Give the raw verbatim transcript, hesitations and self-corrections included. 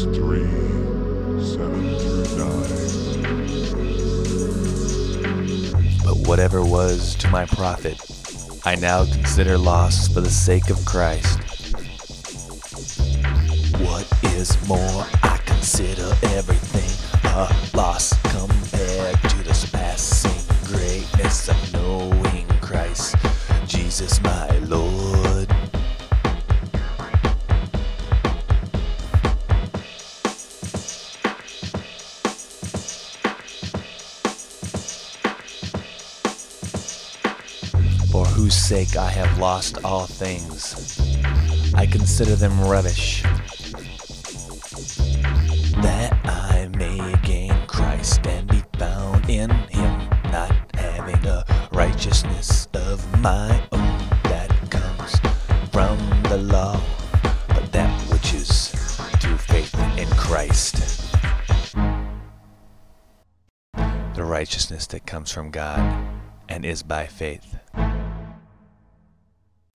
Romans three, seven through nine. But whatever was to my profit, I now consider loss for the sake of Christ. What is more, I consider everything a loss compared to the surpassing greatness of knowing Christ, Jesus my Lord. For whose sake I have lost all things, I consider them rubbish, that I may gain Christ and be found in him, not having a righteousness of my own that comes from the law, but that which is through faith in Christ, the righteousness that comes from God and is by faith.